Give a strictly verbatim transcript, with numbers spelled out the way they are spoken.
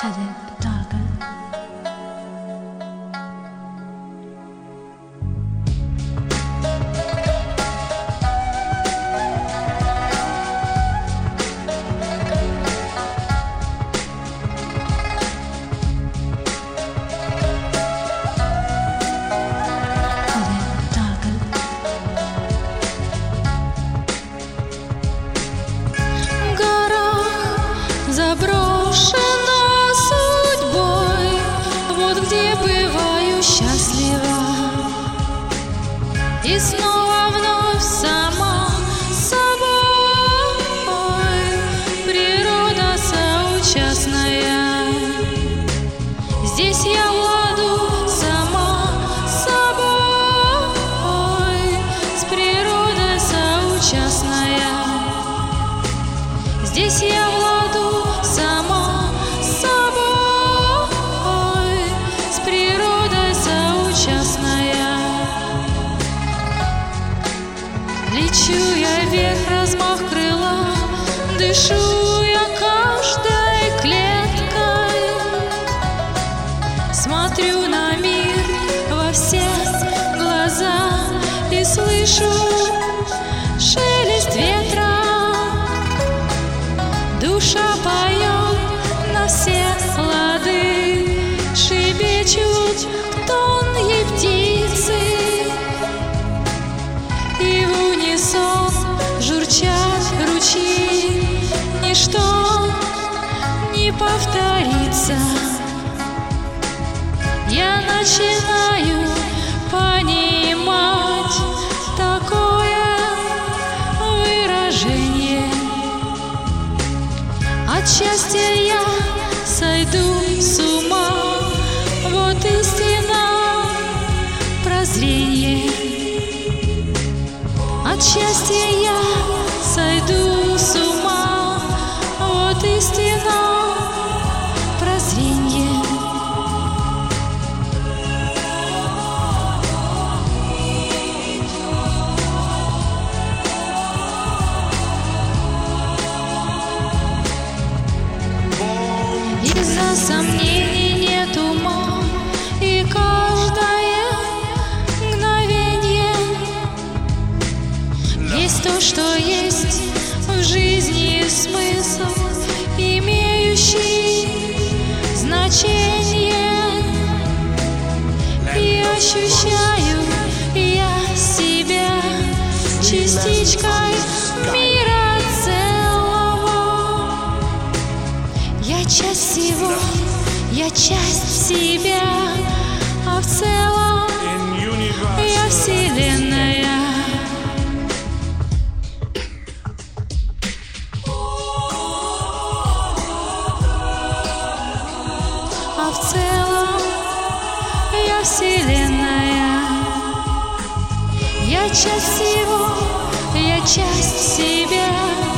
Заброшена судьбой, вот где бываю счастлива, и снова вновь сама собой. Природа соучастная, здесь я владу сама собой. С природой соучастная, здесь я владу сама собой, с природой соучастная. Лечу я вверх, размах крыла, дышу я каждой клеткой, смотрю на мир во все глаза и слышу шелест ветра. Душа поет на все лады, шебечут тонкие птицы, и в унисон журчат ручьи. Ничто не повторится. Я начинаю понимать такое выражение. От счастья я сойду с ума, вот истина прозрение. От счастья я сойду с ума, вот истина прозрение. Из-за сомнений нет ума, и каждое мгновение есть то, что есть в жизни смысл, имеющий значение. И ощущаю я себя частичкой мира целого. Я часть всего, я часть себя, а в целом я вселенная. А в целом я вселенная. Я часть всего, я часть себя.